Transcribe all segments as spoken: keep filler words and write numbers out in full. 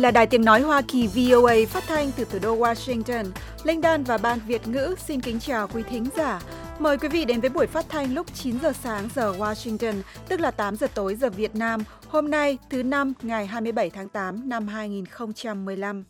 là Đài Tiếng Nói Hoa Kỳ vê o a phát thanh từ thủ đô Washington. Linh Đan và Ban Việt ngữ xin kính chào quý thính giả. Mời quý vị đến với buổi phát thanh lúc chín giờ sáng giờ Washington, tức là tám giờ tối giờ Việt Nam, hôm nay thứ Năm ngày hai mươi bảy tháng tám năm hai nghìn không trăm mười lăm.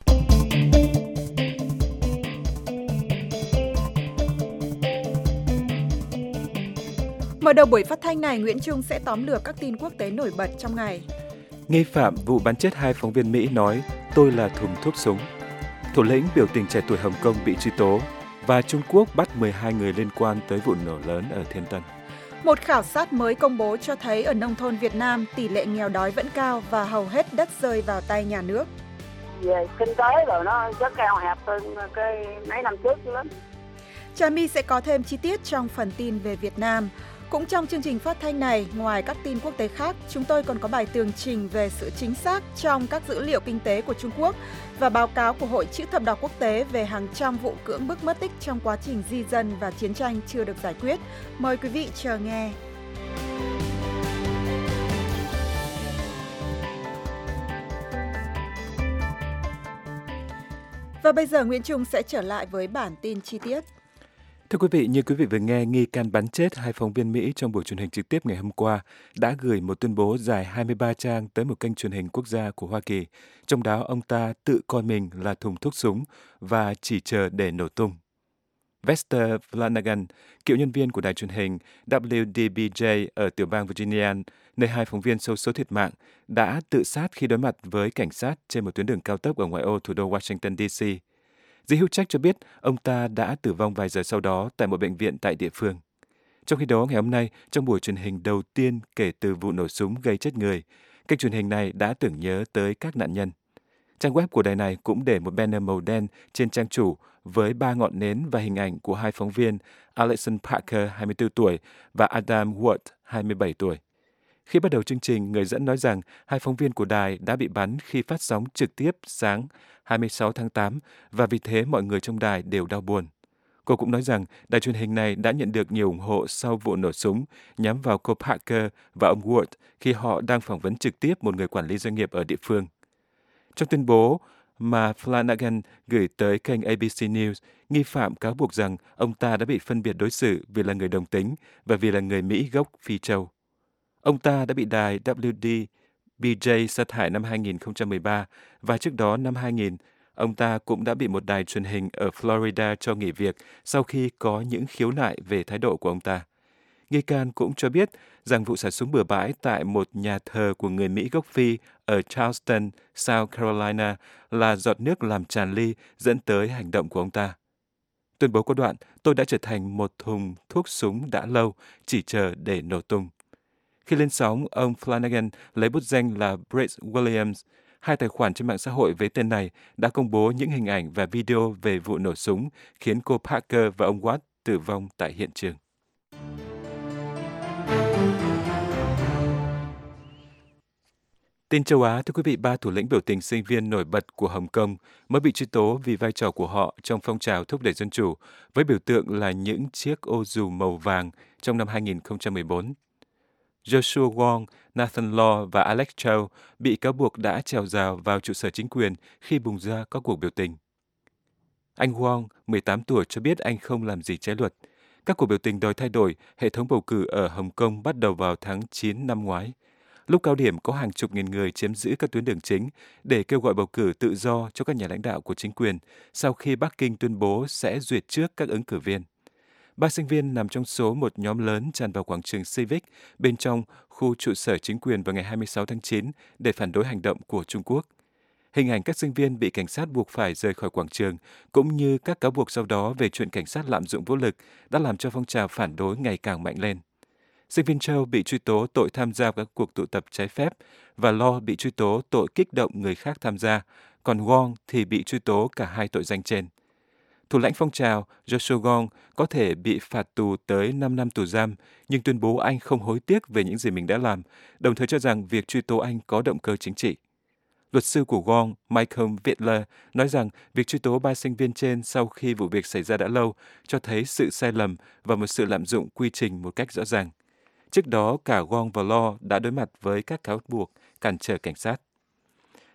Mở đầu buổi phát thanh này, Nguyễn Trung sẽ tóm lược các tin quốc tế nổi bật trong ngày. Nghi phạm vụ bắn chết hai phóng viên Mỹ nói, tôi là thùng thuốc súng. Thủ lĩnh biểu tình trẻ tuổi Hồng Kông bị truy tố. Và Trung Quốc bắt mười hai người liên quan tới vụ nổ lớn ở Thiên Tân. Một khảo sát mới công bố cho thấy ở nông thôn Việt Nam, tỷ lệ nghèo đói vẫn cao và hầu hết đất rơi vào tay nhà nước. Về kinh tế rồi nó rất eo hẹp hơn cái mấy năm trước lắm. Trà My sẽ có thêm chi tiết trong phần tin về Việt Nam. Cũng trong chương trình phát thanh này, ngoài các tin quốc tế khác, chúng tôi còn có bài tường trình về sự chính xác trong các dữ liệu kinh tế của Trung Quốc và báo cáo của Hội Chữ thập đỏ quốc tế về hàng trăm vụ cưỡng bức mất tích trong quá trình di dân và chiến tranh chưa được giải quyết. Mời quý vị chờ nghe. Và bây giờ Nguyễn Trung sẽ trở lại với bản tin chi tiết. Thưa quý vị, như quý vị vừa nghe, nghi can bắn chết hai phóng viên Mỹ trong buổi truyền hình trực tiếp ngày hôm qua đã gửi một tuyên bố dài hai mươi ba trang tới một kênh truyền hình quốc gia của Hoa Kỳ. Trong đó, ông ta tự coi mình là thùng thuốc súng và chỉ chờ để nổ tung. Vester Flanagan, cựu nhân viên của đài truyền hình W D B J ở tiểu bang Virginia, nơi hai phóng viên xấu số thiệt mạng, đã tự sát khi đối mặt với cảnh sát trên một tuyến đường cao tốc ở ngoại ô thủ đô Washington, D C The Hill Check cho biết ông ta đã tử vong vài giờ sau đó tại một bệnh viện tại địa phương. Trong khi đó, ngày hôm nay, trong buổi truyền hình đầu tiên kể từ vụ nổ súng gây chết người, kênh truyền hình này đã tưởng nhớ tới các nạn nhân. Trang web của đài này cũng để một banner màu đen trên trang chủ với ba ngọn nến và hình ảnh của hai phóng viên Alexander Parker, hai mươi tư tuổi, và Adam Ward, hai mươi bảy tuổi. Khi bắt đầu chương trình, người dẫn nói rằng hai phóng viên của đài đã bị bắn khi phát sóng trực tiếp sáng hai mươi sáu tháng tám và vì thế mọi người trong đài đều đau buồn. Cô cũng nói rằng đài truyền hình này đã nhận được nhiều ủng hộ sau vụ nổ súng nhắm vào cô Parker và ông Ward khi họ đang phỏng vấn trực tiếp một người quản lý doanh nghiệp ở địa phương. Trong tuyên bố mà Flanagan gửi tới kênh A B C News, nghi phạm cáo buộc rằng ông ta đã bị phân biệt đối xử vì là người đồng tính và vì là người Mỹ gốc Phi Châu. Ông ta đã bị đài W D B J sát hại năm hai nghìn không trăm mười ba và trước đó năm hai nghìn, ông ta cũng đã bị một đài truyền hình ở Florida cho nghỉ việc sau khi có những khiếu nại về thái độ của ông ta. Nghi can cũng cho biết rằng vụ xả súng bừa bãi tại một nhà thờ của người Mỹ gốc Phi ở Charleston, South Carolina là giọt nước làm tràn ly dẫn tới hành động của ông ta. Tuyên bố có đoạn, tôi đã trở thành một thùng thuốc súng đã lâu, chỉ chờ để nổ tung. Khi lên sóng, ông Flanagan lấy bút danh là Brett Williams. Hai tài khoản trên mạng xã hội với tên này đã công bố những hình ảnh và video về vụ nổ súng khiến cô Parker và ông Watt tử vong tại hiện trường. Tin châu Á, thưa quý vị, ba thủ lĩnh biểu tình sinh viên nổi bật của Hồng Kông mới bị truy tố vì vai trò của họ trong phong trào thúc đẩy dân chủ, với biểu tượng là những chiếc ô dù màu vàng trong năm hai nghìn không trăm mười bốn. Joshua Wong, Nathan Law và Alex Chow bị cáo buộc đã trèo rào vào trụ sở chính quyền khi bùng ra các cuộc biểu tình. Anh Wong, mười tám tuổi, cho biết anh không làm gì trái luật. Các cuộc biểu tình đòi thay đổi hệ thống bầu cử ở Hồng Kông bắt đầu vào tháng chín năm ngoái. Lúc cao điểm có hàng chục nghìn người chiếm giữ các tuyến đường chính để kêu gọi bầu cử tự do cho các nhà lãnh đạo của chính quyền sau khi Bắc Kinh tuyên bố sẽ duyệt trước các ứng cử viên. Ba sinh viên nằm trong số một nhóm lớn tràn vào quảng trường Civic bên trong khu trụ sở chính quyền vào ngày hai mươi sáu tháng chín để phản đối hành động của Trung Quốc. Hình ảnh các sinh viên bị cảnh sát buộc phải rời khỏi quảng trường, cũng như các cáo buộc sau đó về chuyện cảnh sát lạm dụng vũ lực đã làm cho phong trào phản đối ngày càng mạnh lên. Sinh viên Châu bị truy tố tội tham gia các cuộc tụ tập trái phép và Law bị truy tố tội kích động người khác tham gia, còn Wong thì bị truy tố cả hai tội danh trên. Thủ lãnh phong trào Joshua Wong có thể bị phạt tù tới năm năm tù giam, nhưng tuyên bố anh không hối tiếc về những gì mình đã làm, đồng thời cho rằng việc truy tố anh có động cơ chính trị. Luật sư của Wong, Michael Wittler, nói rằng việc truy tố ba sinh viên trên sau khi vụ việc xảy ra đã lâu cho thấy sự sai lầm và một sự lạm dụng quy trình một cách rõ ràng. Trước đó, cả Wong và Law đã đối mặt với các cáo buộc cản trở cảnh sát.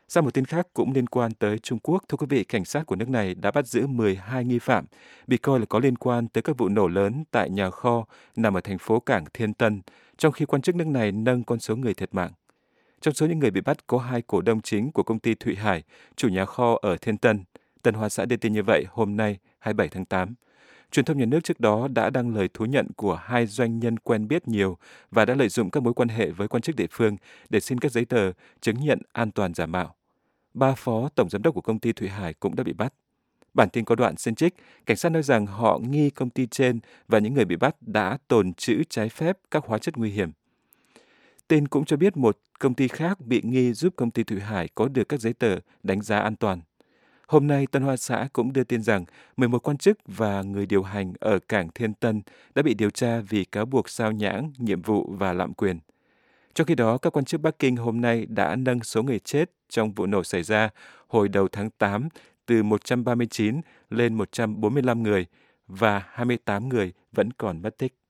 Sang một tin khác cũng liên quan tới Trung Quốc, thưa quý vị, cảnh sát của nước này đã bắt giữ mười hai nghi phạm bị coi là có liên quan tới các vụ nổ lớn tại nhà kho nằm ở thành phố cảng Thiên Tân, trong khi quan chức nước này nâng con số người thiệt mạng. Trong số những người bị bắt có hai cổ đông chính của công ty Thụy Hải, chủ nhà kho ở Thiên Tân. Tân Hoa Xã đưa tin như vậy hôm nay, hai mươi bảy tháng tám. Truyền thông nhà nước trước đó đã đăng lời thú nhận của hai doanh nhân quen biết nhiều và đã lợi dụng các mối quan hệ với quan chức địa phương để xin các giấy tờ chứng nhận an toàn giả mạo. Ba phó tổng giám đốc của công ty Thụy Hải cũng đã bị bắt. Bản tin có đoạn xin trích, cảnh sát nói rằng họ nghi công ty trên và những người bị bắt đã tồn trữ trái phép các hóa chất nguy hiểm. Tin cũng cho biết một công ty khác bị nghi giúp công ty Thụy Hải có được các giấy tờ đánh giá an toàn. Hôm nay, Tân Hoa Xã cũng đưa tin rằng mười một quan chức và người điều hành ở cảng Thiên Tân đã bị điều tra vì cáo buộc sao nhãng, nhiệm vụ và lạm quyền. Trong khi đó, các quan chức Bắc Kinh hôm nay đã nâng số người chết trong vụ nổ xảy ra hồi đầu tháng tám từ một trăm ba mươi chín lên một trăm bốn mươi lăm người và hai mươi tám người vẫn còn mất tích.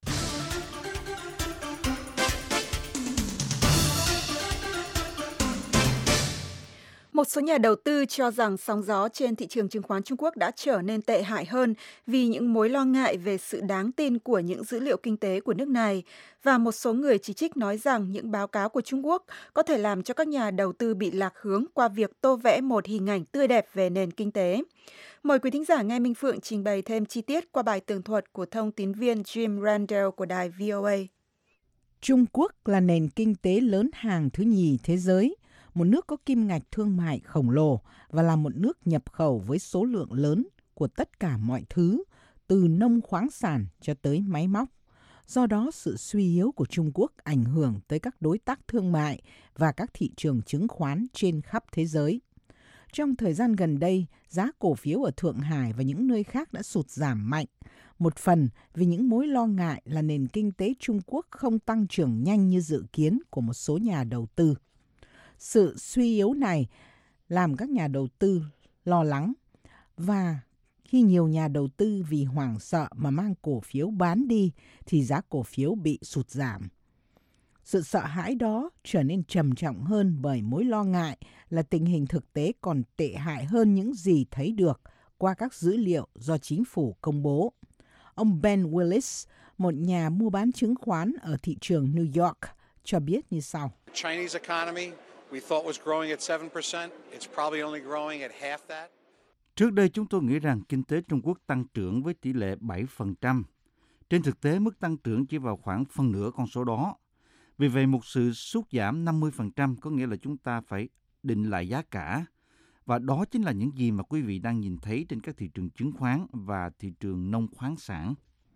Một số nhà đầu tư cho rằng sóng gió trên thị trường chứng khoán Trung Quốc đã trở nên tệ hại hơn vì những mối lo ngại về sự đáng tin của những dữ liệu kinh tế của nước này. Và một số người chỉ trích nói rằng những báo cáo của Trung Quốc có thể làm cho các nhà đầu tư bị lạc hướng qua việc tô vẽ một hình ảnh tươi đẹp về nền kinh tế. Mời quý thính giả nghe Minh Phượng trình bày thêm chi tiết qua bài tường thuật của thông tín viên Jim Randall của đài vê o a. Trung Quốc là nền kinh tế lớn hàng thứ nhì thế giới, một nước có kim ngạch thương mại khổng lồ và là một nước nhập khẩu với số lượng lớn của tất cả mọi thứ, từ nông khoáng sản cho tới máy móc. Do đó, sự suy yếu của Trung Quốc ảnh hưởng tới các đối tác thương mại và các thị trường chứng khoán trên khắp thế giới. Trong thời gian gần đây, giá cổ phiếu ở Thượng Hải và những nơi khác đã sụt giảm mạnh, một phần vì những mối lo ngại là nền kinh tế Trung Quốc không tăng trưởng nhanh như dự kiến của một số nhà đầu tư. Sự suy yếu này làm các nhà đầu tư lo lắng và khi nhiều nhà đầu tư vì hoảng sợ mà mang cổ phiếu bán đi thì giá cổ phiếu bị sụt giảm. Sự sợ hãi đó trở nên trầm trọng hơn bởi mối lo ngại là tình hình thực tế còn tệ hại hơn những gì thấy được qua các dữ liệu do chính phủ công bố. Ông Ben Willis, một nhà mua bán chứng khoán ở thị trường New York, cho biết như sau. Chinese economy we thought was growing at seven percent. It's probably only growing at half that. Trước đây chúng tôi nghĩ rằng kinh tế Trung Quốc tăng trưởng với tỷ lệ bảy phần trăm. Trên thực tế, mức tăng trưởng chỉ vào khoảng phân nửa con số đó. Vì vậy, một sự sút giảm năm mươi phần trăm có nghĩa là chúng ta phải định lại giá cả. Và đó chính là những gì mà quý vị đang nhìn thấy trên các thị trường chứng khoán và thị trường nông khoáng sản.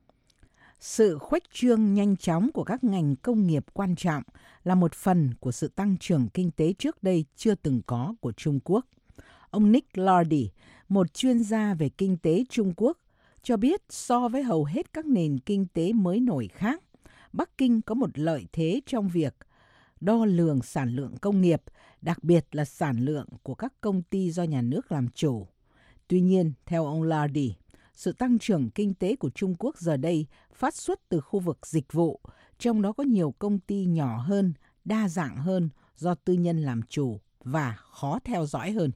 Sự khuếch trương nhanh chóng của các ngành công nghiệp quan trọng là một phần của sự tăng trưởng kinh tế trước đây chưa từng có của Trung Quốc. Ông Nick Lardy, một chuyên gia về kinh tế Trung Quốc, cho biết so với hầu hết các nền kinh tế mới nổi khác, Bắc Kinh có một lợi thế trong việc đo lường sản lượng công nghiệp, đặc biệt là sản lượng của các công ty do nhà nước làm chủ. Tuy nhiên, theo ông Lardy, sự tăng trưởng kinh tế của Trung Quốc giờ đây phát xuất từ khu vực dịch vụ, trong đó có nhiều công ty nhỏ hơn, đa dạng hơn do tư nhân làm chủ và khó theo dõi hơn.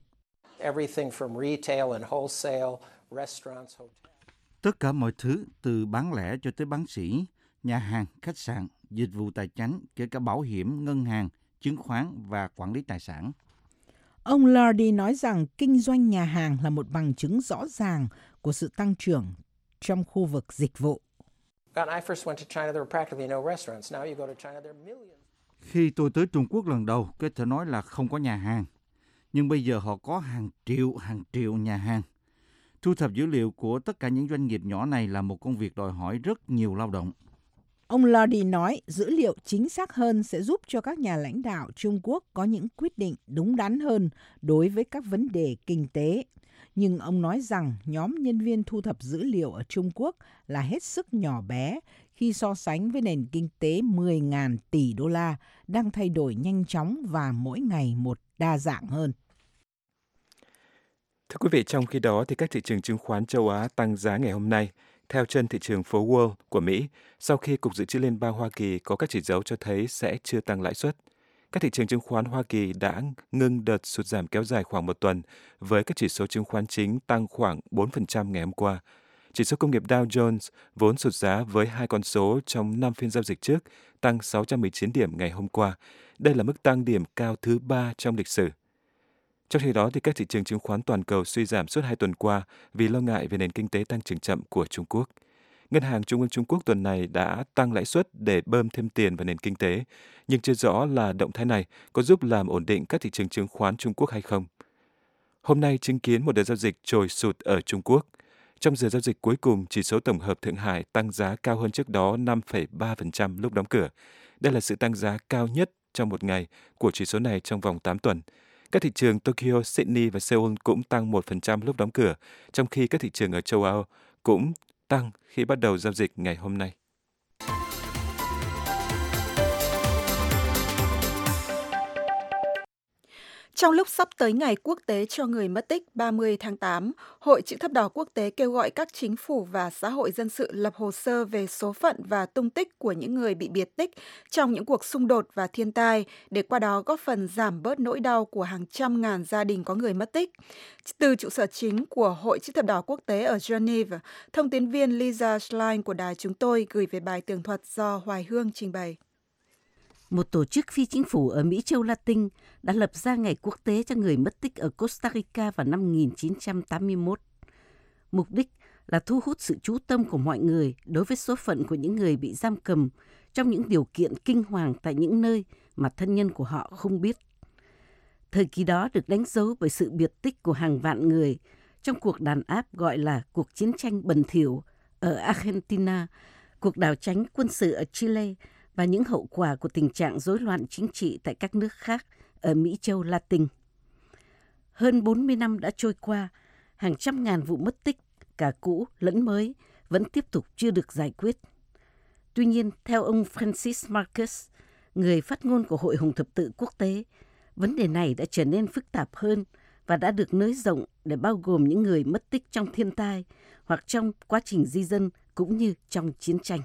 Tất cả mọi thứ từ bán lẻ cho tới bán sỉ, nhà hàng, khách sạn, dịch vụ tài chính, kể cả bảo hiểm, ngân hàng, chứng khoán và quản lý tài sản. Ông Lardy nói rằng kinh doanh nhà hàng là một bằng chứng rõ ràng của sự tăng trưởng trong khu vực dịch vụ. Khi tôi tới Trung Quốc lần đầu, có thể nói là không có nhà hàng. Nhưng bây giờ họ có hàng triệu, hàng triệu nhà hàng. Thu thập dữ liệu của tất cả những doanh nghiệp nhỏ này là một công việc đòi hỏi rất nhiều lao động. Ông Lardy nói dữ liệu chính xác hơn sẽ giúp cho các nhà lãnh đạo Trung Quốc có những quyết định đúng đắn hơn đối với các vấn đề kinh tế. Nhưng ông nói rằng nhóm nhân viên thu thập dữ liệu ở Trung Quốc là hết sức nhỏ bé khi so sánh với nền kinh tế mười nghìn tỷ đô la đang thay đổi nhanh chóng và mỗi ngày một đa dạng hơn. Thưa quý vị, trong khi đó thì các thị trường chứng khoán châu Á tăng giá ngày hôm nay theo chân thị trường phố Wall của Mỹ sau khi Cục Dự trữ Liên bang Hoa Kỳ có các chỉ dấu cho thấy sẽ chưa tăng lãi suất. Các thị trường chứng khoán Hoa Kỳ đã ngưng đợt sụt giảm kéo dài khoảng một tuần, với các chỉ số chứng khoán chính tăng khoảng bốn phần trăm ngày hôm qua. Chỉ số công nghiệp Dow Jones vốn sụt giá với hai con số trong năm phiên giao dịch trước, tăng sáu trăm mười chín điểm ngày hôm qua. Đây là mức tăng điểm cao thứ ba trong lịch sử. Trong khi đó, thì các thị trường chứng khoán toàn cầu suy giảm suốt hai tuần qua vì lo ngại về nền kinh tế tăng trưởng chậm của Trung Quốc. Ngân hàng Trung ương Trung Quốc tuần này đã tăng lãi suất để bơm thêm tiền vào nền kinh tế, nhưng chưa rõ là động thái này có giúp làm ổn định các thị trường chứng khoán Trung Quốc hay không. Hôm nay chứng kiến một đợt giao dịch trồi sụt ở Trung Quốc. Trong giờ giao dịch cuối cùng, chỉ số tổng hợp Thượng Hải tăng giá cao hơn trước đó năm phẩy ba phần trăm lúc đóng cửa. Đây là sự tăng giá cao nhất trong một ngày của chỉ số này trong vòng tám tuần. Các thị trường Tokyo, Sydney và Seoul cũng tăng một phần trăm lúc đóng cửa, trong khi các thị trường ở châu Âu cũng tăng khi bắt đầu giao dịch ngày hôm nay. Trong lúc sắp tới ngày quốc tế cho người mất tích ba mươi tháng tám, Hội Chữ thập đỏ quốc tế kêu gọi các chính phủ và xã hội dân sự lập hồ sơ về số phận và tung tích của những người bị biệt tích trong những cuộc xung đột và thiên tai, để qua đó góp phần giảm bớt nỗi đau của hàng trăm ngàn gia đình có người mất tích. Từ trụ sở chính của Hội Chữ thập đỏ quốc tế ở Geneva, thông tín viên Lisa Schlein của đài chúng tôi gửi về bài tường thuật do Hoài Hương trình bày. Một tổ chức phi chính phủ ở Mỹ châu Latin đã lập ra Ngày Quốc tế cho người mất tích ở Costa Rica vào năm một nghìn chín trăm tám mươi mốt. Mục đích là thu hút sự chú tâm của mọi người đối với số phận của những người bị giam cầm trong những điều kiện kinh hoàng tại những nơi mà thân nhân của họ không biết. Thời kỳ đó được đánh dấu bởi sự biệt tích của hàng vạn người trong cuộc đàn áp gọi là cuộc chiến tranh bẩn thỉu ở Argentina, cuộc đảo chính quân sự ở Chile và những hậu quả của tình trạng rối loạn chính trị tại các nước khác ở Mỹ châu Latin. Hơn bốn mươi năm đã trôi qua, hàng trăm ngàn vụ mất tích, cả cũ lẫn mới, vẫn tiếp tục chưa được giải quyết. Tuy nhiên, theo ông Francis Marcus, người phát ngôn của Hội Hồng Thập Tự Quốc tế, vấn đề này đã trở nên phức tạp hơn và đã được nới rộng để bao gồm những người mất tích trong thiên tai hoặc trong quá trình di dân cũng như trong chiến tranh.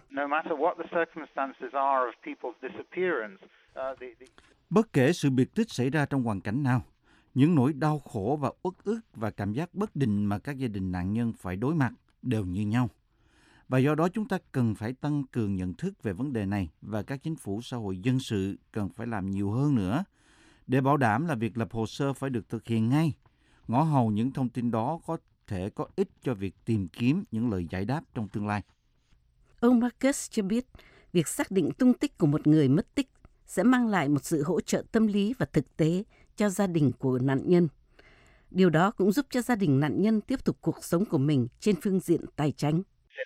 Bất kể sự biệt tích xảy ra trong hoàn cảnh nào, những nỗi đau khổ và uất ức và cảm giác bất định mà các gia đình nạn nhân phải đối mặt đều như nhau. Và do đó chúng ta cần phải tăng cường nhận thức về vấn đề này và các chính phủ xã hội dân sự cần phải làm nhiều hơn nữa để bảo đảm là việc lập hồ sơ phải được thực hiện ngay. Ngõ hầu những thông tin đó có thể có ích cho việc tìm kiếm những lời giải đáp trong tương lai. Ông Marcus cho biết, việc xác định tung tích của một người mất tích sẽ mang lại một sự hỗ trợ tâm lý và thực tế cho gia đình của nạn nhân. Điều đó cũng giúp cho gia đình nạn nhân tiếp tục cuộc sống của mình trên phương diện tài chính.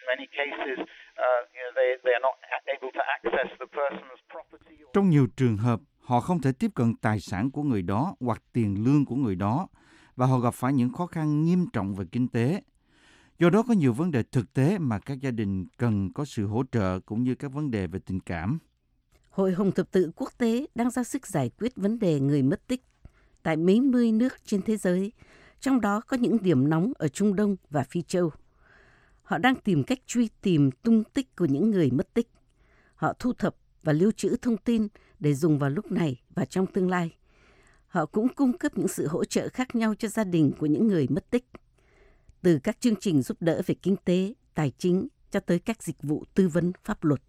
Trong nhiều trường hợp, họ không thể tiếp cận tài sản của người đó hoặc tiền lương của người đó, và họ gặp phải những khó khăn nghiêm trọng về kinh tế. Do đó có nhiều vấn đề thực tế mà các gia đình cần có sự hỗ trợ cũng như các vấn đề về tình cảm. Hội Hồng Thập Tự Quốc tế đang ra sức giải quyết vấn đề người mất tích tại mấy mươi nước trên thế giới, trong đó có những điểm nóng ở Trung Đông và Phi Châu. Họ đang tìm cách truy tìm tung tích của những người mất tích. Họ thu thập và lưu trữ thông tin để dùng vào lúc này và trong tương lai. Họ cũng cung cấp những sự hỗ trợ khác nhau cho gia đình của những người mất tích, từ các chương trình giúp đỡ về kinh tế, tài chính cho tới các dịch vụ tư vấn pháp luật.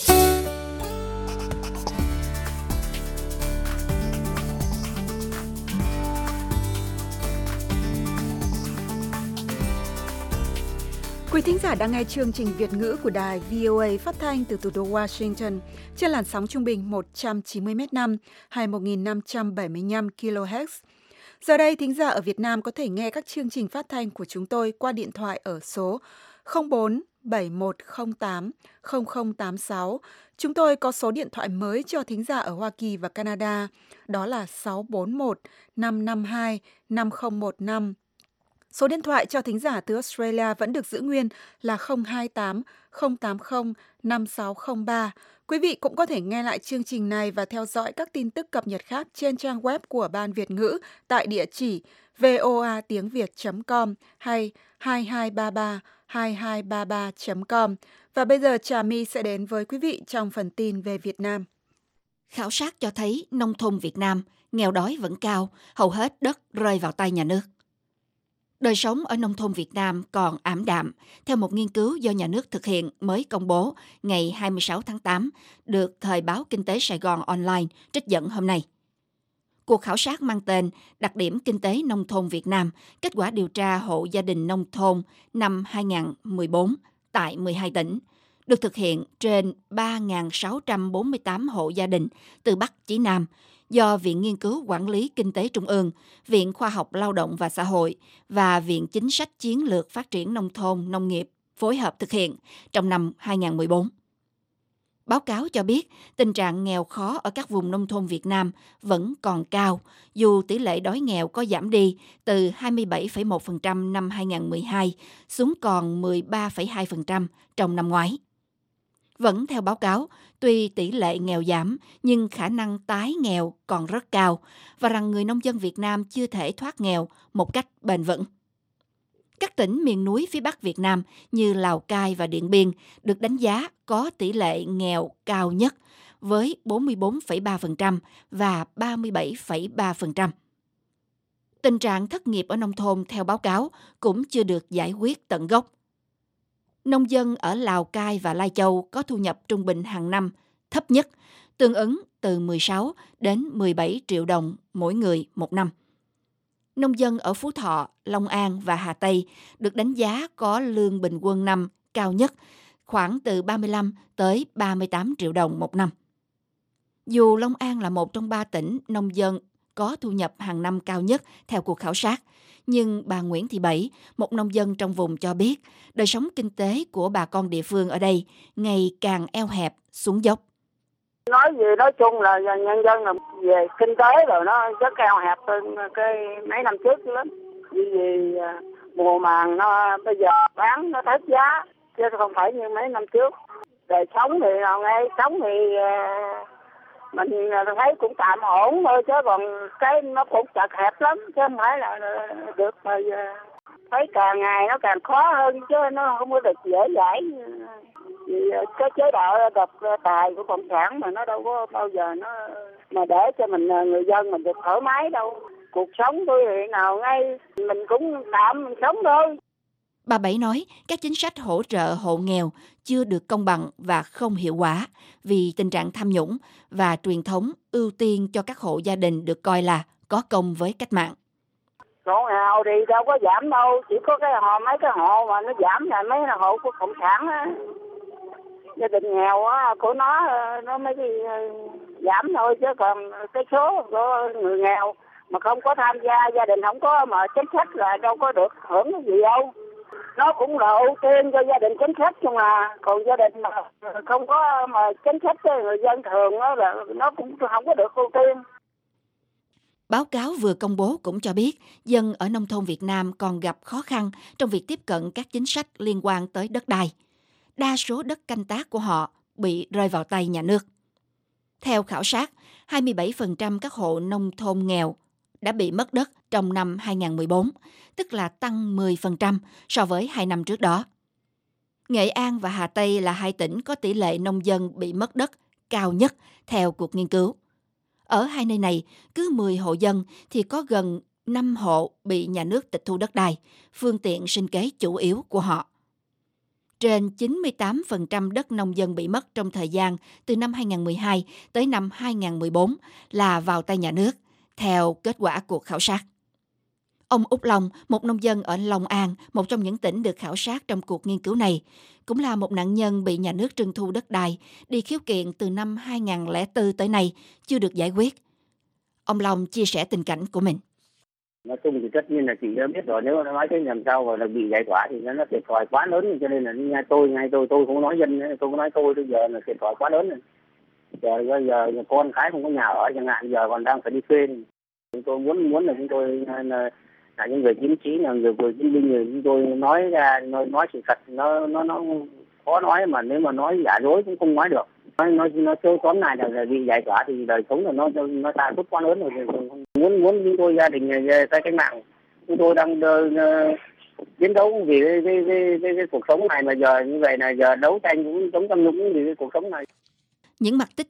Quý thính giả đang nghe chương trình Việt ngữ của đài vê o a phát thanh từ thủ đô Washington trên làn sóng trung bình một trăm chín mươi mét năm, hay một nghìn năm trăm bảy mươi lăm ki lô héc. Giờ đây, thính giả ở Việt Nam có thể nghe các chương trình phát thanh của chúng tôi qua điện thoại ở số không bốn bảy một không tám không không tám sáu. Chúng tôi có số điện thoại mới cho thính giả ở Hoa Kỳ và Canada, đó là sáu bốn một năm năm hai năm không một năm. Số điện thoại cho thính giả từ Australia vẫn được giữ nguyên là không hai tám không tám không năm sáu không ba. Quý vị cũng có thể nghe lại chương trình này và theo dõi các tin tức cập nhật khác trên trang web của Ban Việt ngữ tại địa chỉ voa tiếng việt chấm com hay hai hai ba ba hai hai ba ba chấm com. Và bây giờ Trà My sẽ đến với quý vị trong phần tin về Việt Nam. Khảo sát cho thấy nông thôn Việt Nam nghèo đói vẫn cao, hầu hết đất rơi vào tay nhà nước. Đời sống ở nông thôn Việt Nam còn ảm đạm, theo một nghiên cứu do nhà nước thực hiện mới công bố ngày hai mươi sáu tháng tám, được Thời báo Kinh tế Sài Gòn Online trích dẫn hôm nay. Cuộc khảo sát mang tên Đặc điểm Kinh tế Nông thôn Việt Nam, kết quả điều tra hộ gia đình nông thôn năm hai nghìn không trăm mười bốn tại mười hai tỉnh, được thực hiện trên ba nghìn sáu trăm bốn mươi tám hộ gia đình từ Bắc chí Nam, do Viện Nghiên cứu Quản lý Kinh tế Trung ương, Viện Khoa học Lao động và Xã hội và Viện Chính sách Chiến lược Phát triển Nông thôn Nông nghiệp phối hợp thực hiện trong năm hai nghìn không trăm mười bốn. Báo cáo cho biết tình trạng nghèo khó ở các vùng nông thôn Việt Nam vẫn còn cao, dù tỷ lệ đói nghèo có giảm đi từ hai mươi bảy phẩy một phần trăm năm hai nghìn không trăm mười hai xuống còn mười ba phẩy hai phần trăm trong năm ngoái. Vẫn theo báo cáo, tuy tỷ lệ nghèo giảm nhưng khả năng tái nghèo còn rất cao và rằng người nông dân Việt Nam chưa thể thoát nghèo một cách bền vững. Các tỉnh miền núi phía Bắc Việt Nam như Lào Cai và Điện Biên được đánh giá có tỷ lệ nghèo cao nhất với bốn mươi bốn phẩy ba phần trăm và ba mươi bảy phẩy ba phần trăm. Tình trạng thất nghiệp ở nông thôn theo báo cáo cũng chưa được giải quyết tận gốc. Nông dân ở Lào Cai và Lai Châu có thu nhập trung bình hàng năm thấp nhất, tương ứng từ mười sáu đến mười bảy triệu đồng mỗi người một năm. Nông dân ở Phú Thọ, Long An và Hà Tây được đánh giá có lương bình quân năm cao nhất, khoảng từ ba mươi lăm tới ba mươi tám triệu đồng một năm. Dù Long An là một trong ba tỉnh nông dân có thu nhập hàng năm cao nhất theo cuộc khảo sát, nhưng bà Nguyễn Thị Bảy, một nông dân trong vùng cho biết, đời sống kinh tế của bà con địa phương ở đây ngày càng eo hẹp, xuống dốc. Nói gì nói chung là nhân dân là về kinh tế rồi nó rất eo hẹp hơn cái mấy năm trước lắm. Vì, vì mùa màng nó bây giờ bán nó thấp giá, chứ không phải như mấy năm trước. Đời sống thì ngay sống thì mình thấy cũng tạm ổn thôi, chứ còn cái nó cũng chật hẹp lắm, chứ không phải là được mà thấy càng ngày nó càng khó hơn, chứ nó không có được dễ dãi. Vì cái chế độ độc tài của cộng sản mà nó đâu có bao giờ nó mà để cho mình người dân mình được thoải mái đâu. Cuộc sống tôi thì nào ngay mình cũng tạm mình sống thôi. Bà Bảy nói các chính sách hỗ trợ hộ nghèo chưa được công bằng và không hiệu quả vì tình trạng tham nhũng và truyền thống ưu tiên cho các hộ gia đình được coi là có công với cách mạng. Hộ nghèo thì đâu có giảm đâu, chỉ có cái hộ mấy cái hộ mà nó giảm là mấy cái hộ của cộng sản á. Gia đình nghèo á, của nó nó mới giảm thôi, chứ còn cái số của người nghèo mà không có tham gia, gia đình không có mà chính sách là đâu có được hưởng cái gì đâu. Nó cũng là ưu tiên cho gia đình chính sách nhưng mà còn gia đình mà không có mà chính sách cho người dân thường đó là nó cũng không có được ưu tiên. Báo cáo vừa công bố cũng cho biết dân ở nông thôn Việt Nam còn gặp khó khăn trong việc tiếp cận các chính sách liên quan tới đất đai. Đa số đất canh tác của họ bị rơi vào tay nhà nước. Theo khảo sát, hai mươi bảy phần trăm các hộ nông thôn nghèo đã bị mất đất trong năm hai nghìn không trăm mười bốn, tức là tăng mười phần trăm so với hai năm trước đó. Nghệ An và Hà Tây là hai tỉnh có tỷ lệ nông dân bị mất đất cao nhất theo cuộc nghiên cứu. Ở hai nơi này, cứ mười hộ dân thì có gần năm hộ bị nhà nước tịch thu đất đai, phương tiện sinh kế chủ yếu của họ. Trên chín mươi tám phần trăm đất nông dân bị mất trong thời gian từ năm hai nghìn không trăm mười hai tới năm hai nghìn không trăm mười bốn là vào tay nhà nước, theo kết quả cuộc khảo sát. Ông Úc Long, một nông dân ở Long An, một trong những tỉnh được khảo sát trong cuộc nghiên cứu này, cũng là một nạn nhân bị nhà nước trưng thu đất đai, đi khiếu kiện từ năm hai nghìn không trăm lẻ bốn tới nay, chưa được giải quyết. Ông Long chia sẻ tình cảnh của mình. Nói chung thì tất nhiên là chị đã biết rồi, nếu nó nói thế làm sao rồi là bị giải tỏa thì nó thiệt thòi quá lớn, cho nên là ngay tôi ngay tôi tôi không nói dân, tôi không nói tôi bây giờ là thiệt thòi quá lớn rồi. Giờ bây giờ con cái không có nhà ở chẳng hạn, giờ còn đang phải đi thuê. Chúng tôi muốn muốn là chúng tôi là, là những người chính trí, là người vừa chiến binh, người chúng tôi nói ra nói, nói sự thật, nó nó nó khó nói, mà nếu mà nói giả dối cũng không nói được. Nói nói nó trôi tóm lại là bị giải tỏa thì đời sống là nó nó ta rất quá lớn rồi. Muốn muốn chúng tôi gia đình tay cách mạng, chúng tôi đang uh, chiến đấu vì cái, cái, cái, cái, cái cuộc sống này, mà giờ như vậy là giờ đấu tranh cũng chống tham nhũng vì cái cuộc sống này. Những mặt tích cực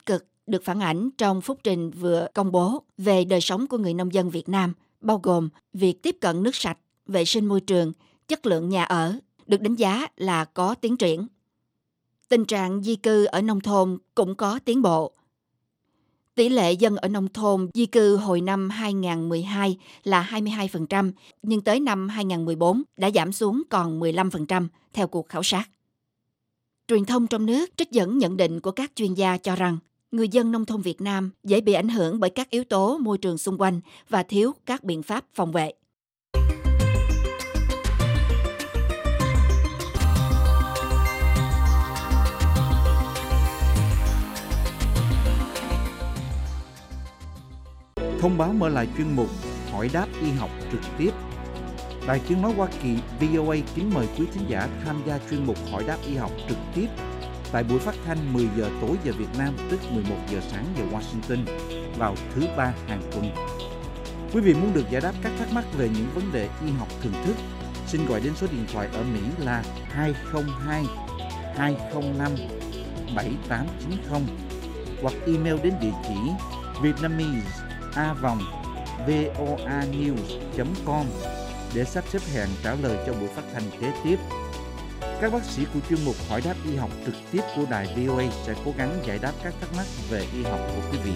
được phản ảnh trong phúc trình vừa công bố về đời sống của người nông dân Việt Nam, bao gồm việc tiếp cận nước sạch, vệ sinh môi trường, chất lượng nhà ở, được đánh giá là có tiến triển. Tình trạng di cư ở nông thôn cũng có tiến bộ. Tỷ lệ dân ở nông thôn di cư hồi năm hai nghìn không trăm mười hai là hai mươi hai phần trăm, nhưng tới năm hai nghìn không trăm mười bốn đã giảm xuống còn mười lăm phần trăm theo cuộc khảo sát. Truyền thông trong nước trích dẫn nhận định của các chuyên gia cho rằng người dân nông thôn Việt Nam dễ bị ảnh hưởng bởi các yếu tố môi trường xung quanh và thiếu các biện pháp phòng vệ. Thông báo mở lại chuyên mục Hỏi đáp y học trực tiếp. Đài Tiếng nói Hoa Kỳ vê o a kính mời quý thính giả tham gia chuyên mục Hỏi đáp y học trực tiếp tại buổi phát thanh mười giờ tối giờ Việt Nam, tức mười một giờ sáng giờ Washington vào thứ ba hàng tuần. Quý vị muốn được giải đáp các thắc mắc về những vấn đề y học thường thức, xin gọi đến số điện thoại ở Mỹ là hai không hai hai không năm bảy tám chín không hoặc email đến địa chỉ vietnamese a vòng voanews chấm com để sắp xếp hẹn trả lời cho buổi phát thanh kế tiếp. Các bác sĩ của chuyên mục Hỏi đáp y học trực tiếp của đài vê o a sẽ cố gắng giải đáp các thắc mắc về y học của quý vị.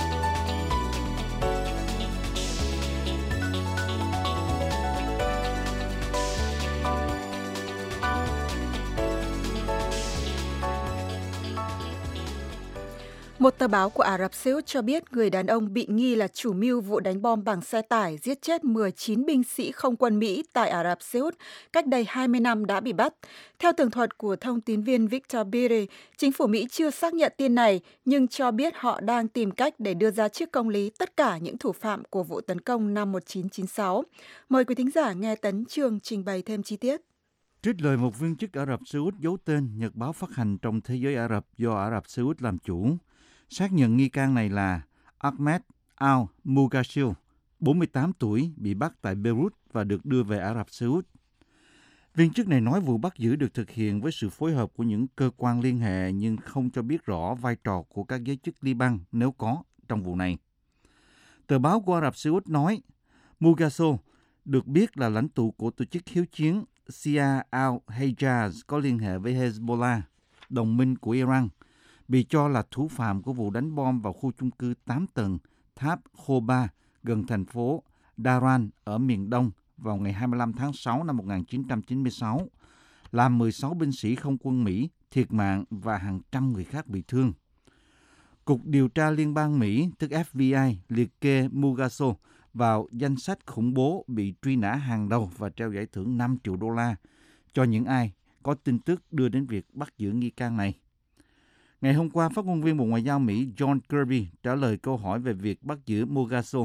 Một tờ báo của Ả Rập Xê Út cho biết người đàn ông bị nghi là chủ mưu vụ đánh bom bằng xe tải giết chết mười chín binh sĩ không quân Mỹ tại Ả Rập Xê Út cách đây hai mươi năm đã bị bắt. Theo tường thuật của thông tín viên Victor Beatty, chính phủ Mỹ chưa xác nhận tin này nhưng cho biết họ đang tìm cách để đưa ra trước công lý tất cả những thủ phạm của vụ tấn công năm một nghìn chín trăm chín mươi sáu. Mời quý thính giả nghe Tấn Trường trình bày thêm chi tiết. Trích lời một viên chức Ả Rập Xê Út giấu tên, nhật báo phát hành trong thế giới Ả Rập do Ả Rập Xê Út làm chủ, xác nhận nghi can này là Ahmed al-Mughashil, bốn mươi tám tuổi, bị bắt tại Beirut và được đưa về Ả Rập Xê Út. Viên chức này nói vụ bắt giữ được thực hiện với sự phối hợp của những cơ quan liên hệ nhưng không cho biết rõ vai trò của các giới chức Liban nếu có trong vụ này. Tờ báo của Ả Rập Xê Út nói Mughashil được biết là lãnh tụ của tổ chức hiếu chiến Shia al-Hejaz có liên hệ với Hezbollah, đồng minh của Iran, bị cho là thủ phạm của vụ đánh bom vào khu chung cư tám tầng Tháp Khoba gần thành phố Daran ở miền Đông vào ngày hai mươi lăm tháng sáu năm một nghìn chín trăm chín mươi sáu, làm mười sáu binh sĩ không quân Mỹ thiệt mạng và hàng trăm người khác bị thương. Cục Điều tra Liên bang Mỹ, tức F B I, liệt kê Mughashil vào danh sách khủng bố bị truy nã hàng đầu và treo giải thưởng năm triệu đô la cho những ai có tin tức đưa đến việc bắt giữ nghi can này. Ngày hôm qua, phát ngôn viên Bộ Ngoại giao Mỹ John Kirby trả lời câu hỏi về việc bắt giữ Mughashil.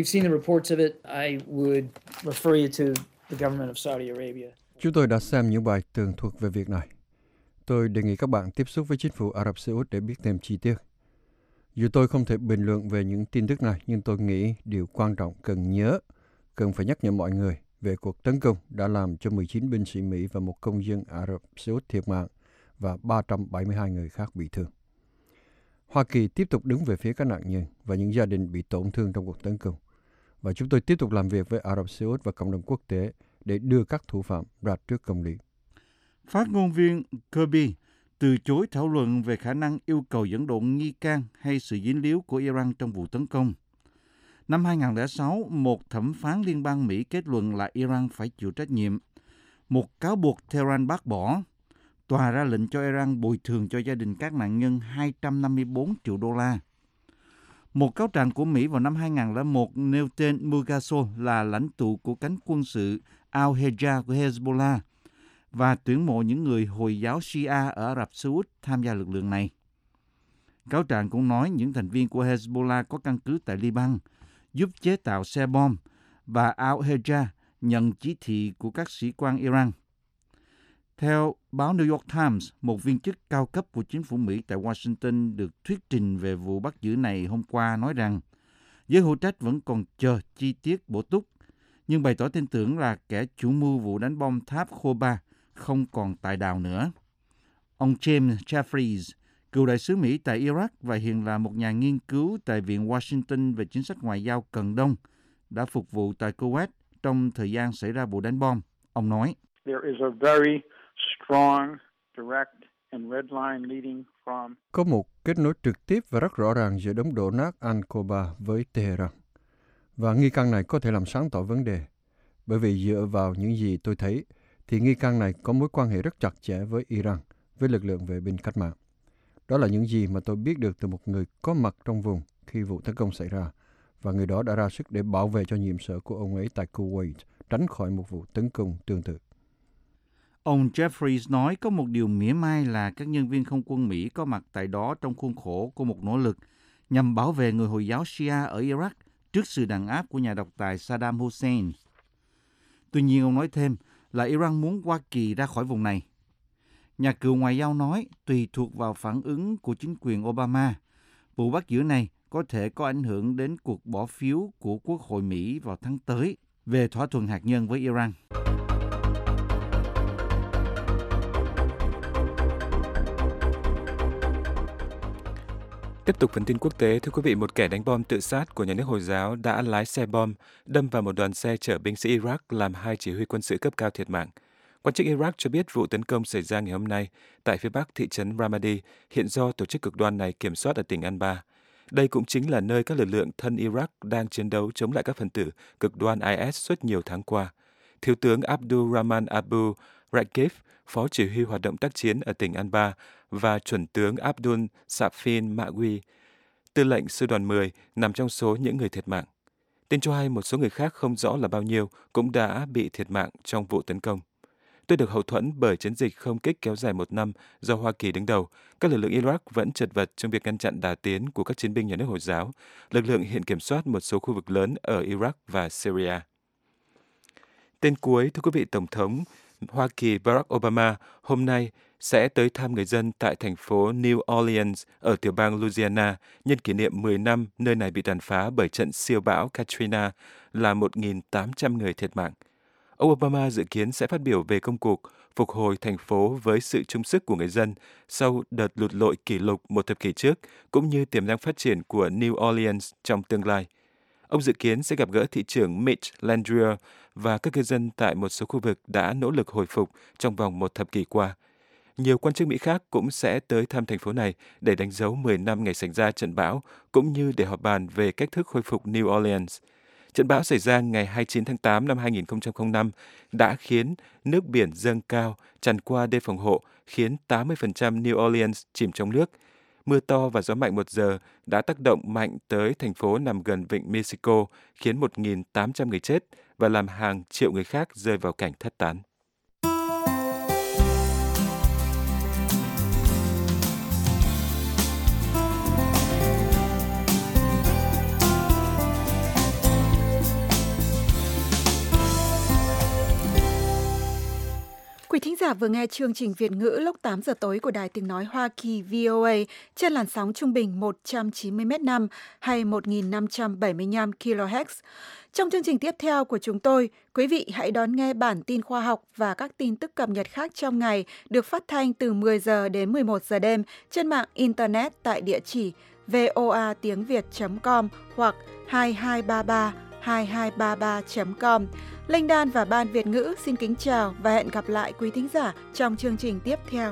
Chúng tôi đã xem những bài tường thuật về việc này. Tôi đề nghị các bạn tiếp xúc với chính phủ Ả Rập Xê Út để biết thêm chi tiết. Dù tôi không thể bình luận về những tin tức này, nhưng tôi nghĩ điều quan trọng cần nhớ, cần phải nhắc nhở mọi người về cuộc tấn công đã làm cho mười chín binh sĩ Mỹ và một công dân Ả Rập Xê Út thiệt mạng và ba trăm bảy mươi hai người khác bị thương. Hoa Kỳ tiếp tục đứng về phía các nạn nhân và những gia đình bị tổn thương trong cuộc tấn công. Và chúng tôi tiếp tục làm việc với Ả Rập Xê Út và cộng đồng quốc tế để đưa các thủ phạm ra trước công lý. Phát ngôn viên Kirby từ chối thảo luận về khả năng yêu cầu dẫn độ nghi can hay sự dính líu của Iran trong vụ tấn công. Năm hai nghìn không trăm lẻ sáu, một thẩm phán liên bang Mỹ kết luận là Iran phải chịu trách nhiệm. Một cáo buộc Tehran bác bỏ. Tòa ra lệnh cho Iran bồi thường cho gia đình các nạn nhân hai trăm năm mươi bốn triệu đô la. Một cáo trạng của Mỹ vào năm hai nghìn không trăm lẻ một nêu tên Mughashil là lãnh tụ của cánh quân sự al-Hejaz của Hezbollah và tuyển mộ những người Hồi giáo Shia ở Ả Rập Xê Út tham gia lực lượng này. Cáo trạng cũng nói những thành viên của Hezbollah có căn cứ tại Liban, giúp chế tạo xe bom và al-Hejaz nhận chỉ thị của các sĩ quan Iran. Theo báo New York Times, một viên chức cao cấp của chính phủ Mỹ tại Washington được thuyết trình về vụ bắt giữ này hôm qua nói rằng giới hữu trách vẫn còn chờ chi tiết bổ túc, nhưng bày tỏ tin tưởng là kẻ chủ mưu vụ đánh bom tháp Khoba không còn tại đào nữa. Ông James Jeffries, cựu đại sứ Mỹ tại Iraq và hiện là một nhà nghiên cứu tại Viện Washington về chính sách ngoại giao Cận Đông, đã phục vụ tại Kuwait trong thời gian xảy ra vụ đánh bom. Ông nói, có một kết nối trực tiếp và rất rõ ràng giữa đống đổ nát Al-Koba với Tehran. Và nghi can này có thể làm sáng tỏ vấn đề. Bởi vì dựa vào những gì tôi thấy, thì nghi can này có mối quan hệ rất chặt chẽ với Iran, với lực lượng vệ binh cách mạng. Đó là những gì mà tôi biết được từ một người có mặt trong vùng khi vụ tấn công xảy ra, và người đó đã ra sức để bảo vệ cho nhiệm sở của ông ấy tại Kuwait, tránh khỏi một vụ tấn công tương tự. Ông Jeffries nói có một điều mỉa mai là các nhân viên không quân Mỹ có mặt tại đó trong khuôn khổ của một nỗ lực nhằm bảo vệ người Hồi giáo Shia ở Iraq trước sự đàn áp của nhà độc tài Saddam Hussein. Tuy nhiên, ông nói thêm là Iran muốn Hoa Kỳ ra khỏi vùng này. Nhà cựu ngoại giao nói, tùy thuộc vào phản ứng của chính quyền Obama, vụ bắt giữ này có thể có ảnh hưởng đến cuộc bỏ phiếu của Quốc hội Mỹ vào tháng tới về thỏa thuận hạt nhân với Iran. Tiếp tục phần tin quốc tế, thưa quý vị, một kẻ đánh bom tự sát của nhà nước Hồi giáo đã lái xe bom đâm vào một đoàn xe chở binh sĩ Iraq làm hai chỉ huy quân sự cấp cao thiệt mạng. Quan chức Iraq cho biết vụ tấn công xảy ra ngày hôm nay tại phía bắc thị trấn Ramadi, hiện do tổ chức cực đoan này kiểm soát ở tỉnh Anbar. Đây cũng chính là nơi các lực lượng thân Iraq đang chiến đấu chống lại các phần tử cực đoan I S suốt nhiều tháng qua. Thiếu tướng Abdul Rahman Abu Rakif, phó chỉ huy hoạt động tác chiến ở tỉnh Anbar, và chuẩn tướng Abdul Safin Mawi, tư lệnh sư đoàn mười, nằm trong số những người thiệt mạng. Tin cho hay một số người khác không rõ là bao nhiêu cũng đã bị thiệt mạng trong vụ tấn công. Tuy được hậu thuẫn bởi chiến dịch không kích kéo dài một năm do Hoa Kỳ đứng đầu, các lực lượng Iraq vẫn chật vật trong việc ngăn chặn đà tiến của các chiến binh nhà nước Hồi giáo. Lực lượng hiện kiểm soát một số khu vực lớn ở Iraq và Syria. Tên cuối, thưa quý vị, Tổng thống Hoa Kỳ Barack Obama hôm nay sẽ tới thăm người dân tại thành phố New Orleans ở tiểu bang Louisiana nhân kỷ niệm mười năm nơi này bị tàn phá bởi trận siêu bão Katrina, là một nghìn tám trăm người thiệt mạng. Ông Obama dự kiến sẽ phát biểu về công cuộc phục hồi thành phố với sự chung sức của người dân sau đợt lụt lội kỷ lục một thập kỷ trước, cũng như tiềm năng phát triển của New Orleans trong tương lai. Ông dự kiến sẽ gặp gỡ thị trưởng Mitch Landrieu và các cư dân tại một số khu vực đã nỗ lực hồi phục trong vòng một thập kỷ qua. Nhiều quan chức Mỹ khác cũng sẽ tới thăm thành phố này để đánh dấu mười năm ngày xảy ra trận bão, cũng như để họp bàn về cách thức khôi phục New Orleans. Trận bão xảy ra ngày hai mươi chín tháng tám năm hai nghìn không trăm lẻ năm đã khiến nước biển dâng cao, tràn qua đê phòng hộ, khiến tám mươi phần trăm New Orleans chìm trong nước. Mưa to và gió mạnh một giờ đã tác động mạnh tới thành phố nằm gần vịnh Mexico, khiến một nghìn tám trăm người chết và làm hàng triệu người khác rơi vào cảnh thất tán. Quý thính giả vừa nghe chương trình Việt ngữ lúc tám giờ tối của Đài Tiếng Nói Hoa Kỳ V O A trên làn sóng trung bình một trăm chín mươi mét năm hay một nghìn năm trăm bảy mươi lăm ki lô héc. Trong chương trình tiếp theo của chúng tôi, quý vị hãy đón nghe bản tin khoa học và các tin tức cập nhật khác trong ngày được phát thanh từ mười giờ đến mười một giờ đêm trên mạng Internet tại địa chỉ voa tiếng việt chấm com hoặc hai hai ba ba hai hai ba ba chấm com. Linh Đan và Ban Việt ngữ xin kính chào và hẹn gặp lại quý thính giả trong chương trình tiếp theo.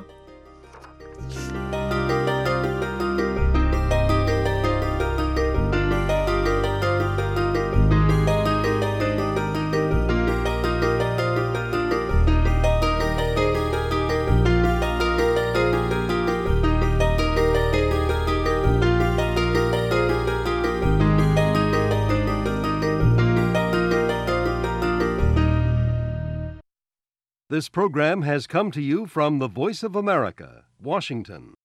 This program has come to you from the Voice of America, Washington.